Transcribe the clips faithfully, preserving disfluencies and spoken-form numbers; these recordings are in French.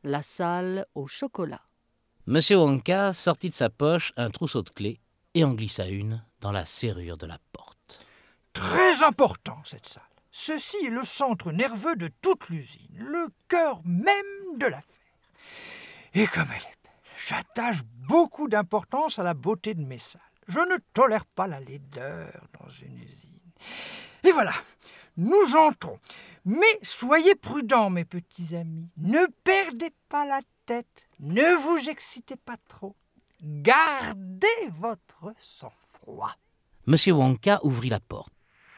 la salle au chocolat. Monsieur Wonka sortit de sa poche un trousseau de clés et en glissa une dans la serrure de la porte. Très important, cette salle. Ceci est le centre nerveux de toute l'usine, le cœur même de l'affaire. Et comme elle est belle, j'attache beaucoup d'importance à la beauté de mes salles. Je ne tolère pas la laideur dans une usine. Et voilà, nous entrons. Mais soyez prudents, mes petits amis. Ne perdez pas la tête. Ne vous excitez pas trop. Gardez votre sang-froid. Monsieur Wonka ouvrit la porte.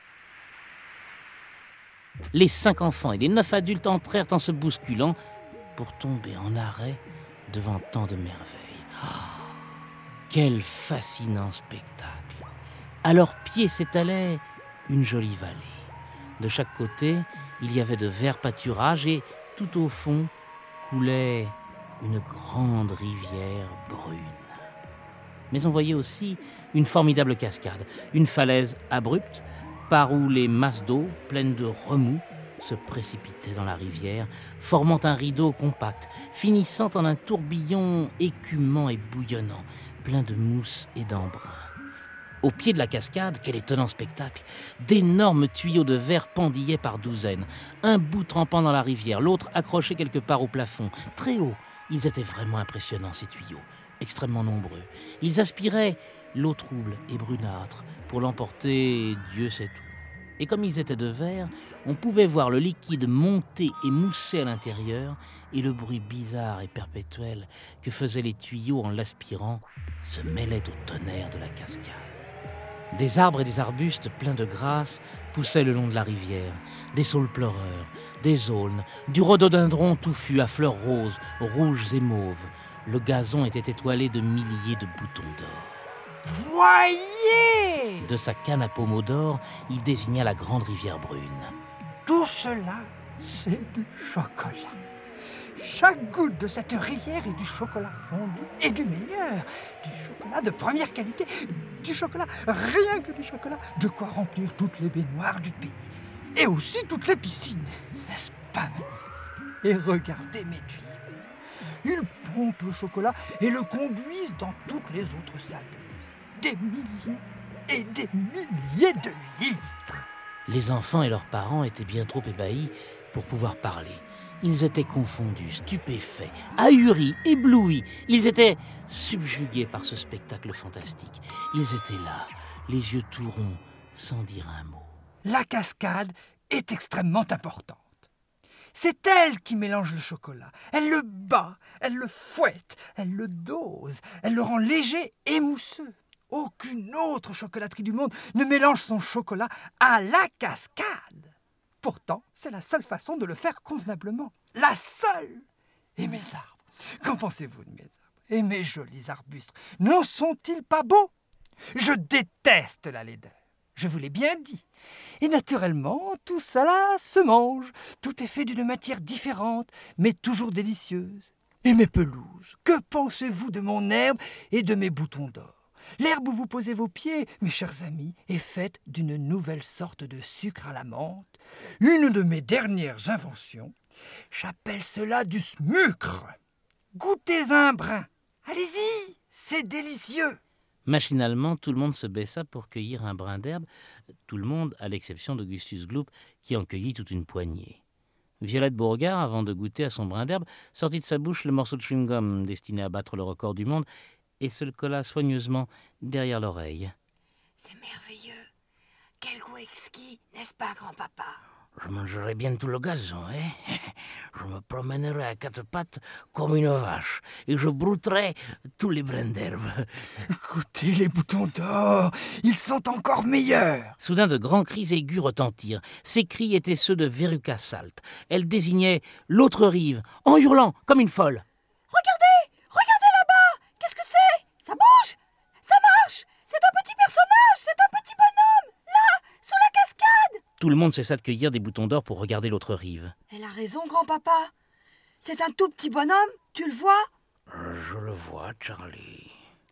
Les cinq enfants et les neuf adultes entrèrent en se bousculant pour tomber en arrêt devant tant de merveilles. Oh, quel fascinant spectacle! À leurs pieds s'étalait une jolie vallée. De chaque côté, il y avait de verts pâturages et tout au fond coulait une grande rivière brune. Mais on voyait aussi une formidable cascade, une falaise abrupte par où les masses d'eau, pleines de remous, se précipitaient dans la rivière, formant un rideau compact, finissant en un tourbillon écumant et bouillonnant, plein de mousse et d'embrun. Au pied de la cascade, quel étonnant spectacle! D'énormes tuyaux de verre pendillaient par douzaines, un bout trempant dans la rivière, l'autre accroché quelque part au plafond. Très haut, ils étaient vraiment impressionnants, ces tuyaux, extrêmement nombreux. Ils aspiraient l'eau trouble et brunâtre pour l'emporter, Dieu sait où. Et comme ils étaient de verre, on pouvait voir le liquide monter et mousser à l'intérieur et le bruit bizarre et perpétuel que faisaient les tuyaux en l'aspirant se mêlait au tonnerre de la cascade. Des arbres et des arbustes pleins de grâce poussaient le long de la rivière, des saules pleureurs, des aulnes, du rhododendron touffu à fleurs roses, rouges et mauves. Le gazon était étoilé de milliers de boutons d'or. Voyez! De sa canne à pommeau d'or, il désigna la grande rivière brune. Tout cela, c'est du chocolat. Chaque goutte de cette rivière est du chocolat fondu et du meilleur, du chocolat de première qualité, du chocolat, rien que du chocolat, de quoi remplir toutes les baignoires du pays. Et aussi toutes les piscines, n'est-ce pas, Mani? Et regardez mes tuyaux. Ils pompent le chocolat et le conduisent dans toutes les autres salles de l'usine. Des milliers et des milliers de litres. Les enfants et leurs parents étaient bien trop ébahis pour pouvoir parler. Ils étaient confondus, stupéfaits, ahuris, éblouis. Ils étaient subjugués par ce spectacle fantastique. Ils étaient là, les yeux tout ronds, sans dire un mot. La cascade est extrêmement importante. C'est elle qui mélange le chocolat. Elle le bat, elle le fouette, elle le dose, elle le rend léger et mousseux. Aucune autre chocolaterie du monde ne mélange son chocolat à la cascade. Pourtant, c'est la seule façon de le faire convenablement. La seule! Et mes arbres, qu'en pensez-vous de mes arbres? Et mes jolis arbustes, n'en sont-ils pas beaux? Je déteste la laideur, je vous l'ai bien dit. Et naturellement, tout cela se mange. Tout est fait d'une matière différente, mais toujours délicieuse. Et mes pelouses, que pensez-vous de mon herbe et de mes boutons d'or? L'herbe où vous posez vos pieds, mes chers amis, est faite d'une nouvelle sorte de sucre à la menthe, une de mes dernières inventions. J'appelle cela du smucre. Goûtez un brin. Allez-y, c'est délicieux. Machinalement, tout le monde se baissa pour cueillir un brin d'herbe, tout le monde à l'exception d'Augustus Gloop, qui en cueillit toute une poignée. Violette Beauregard, avant de goûter à son brin d'herbe, sortit de sa bouche le morceau de chewing-gum destiné à battre le record du monde et se le colla soigneusement derrière l'oreille. C'est merveilleux. Quel goût exquis, n'est-ce pas, grand-papa? Je mangerai bien tout le gazon, hein? Je me promènerai à quatre pattes comme une vache et je brouterai tous les brins d'herbe. Écoutez les boutons d'or, ils sont encore meilleurs. Soudain, de grands cris aigus retentirent. Ces cris étaient ceux de Veruca Salt. Elle désignait l'autre rive, en hurlant comme une folle. Regardez, regardez là-bas. Qu'est-ce que c'est? Ça bouge, ça marche. C'est un petit personnage, c'est un petit bonhomme, là, sous la cascade. Tout le monde cessa de cueillir des boutons d'or pour regarder l'autre rive. Elle a raison, grand-papa. C'est un tout petit bonhomme, tu le vois? Je le vois, Charlie.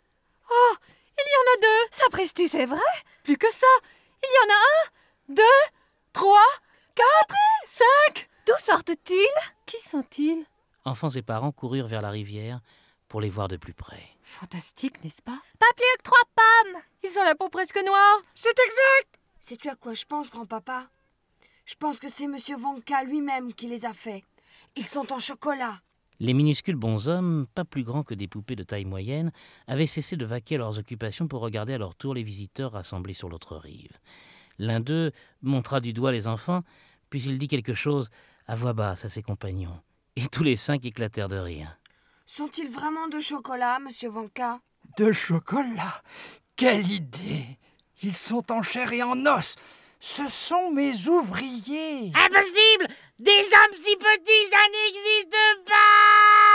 Oh, il y en a deux. Sapristi, c'est vrai? Plus que ça. Il y en a un, deux, trois, quatre, cinq. D'où sortent-ils? Qui sont-ils? Enfants et parents coururent vers la rivière pour les voir de plus près. Fantastique, n'est-ce pas? Pas plus que trois pommes. Ils ont la peau presque noire. C'est exact! Sais-tu à quoi je pense, grand-papa? Je pense que c'est Monsieur Vanka lui-même qui les a faits. Ils sont en chocolat. Les minuscules bonshommes, pas plus grands que des poupées de taille moyenne, avaient cessé de vaquer à leurs occupations pour regarder à leur tour les visiteurs rassemblés sur l'autre rive. L'un d'eux montra du doigt les enfants, puis il dit quelque chose à voix basse à ses compagnons. Et tous les cinq éclatèrent de rire. Sont-ils vraiment de chocolat, Monsieur Vanka? De chocolat? Quelle idée! Ils sont en chair et en os. Ce sont mes ouvriers. Impossible! Des hommes si petits, ça n'existe pas!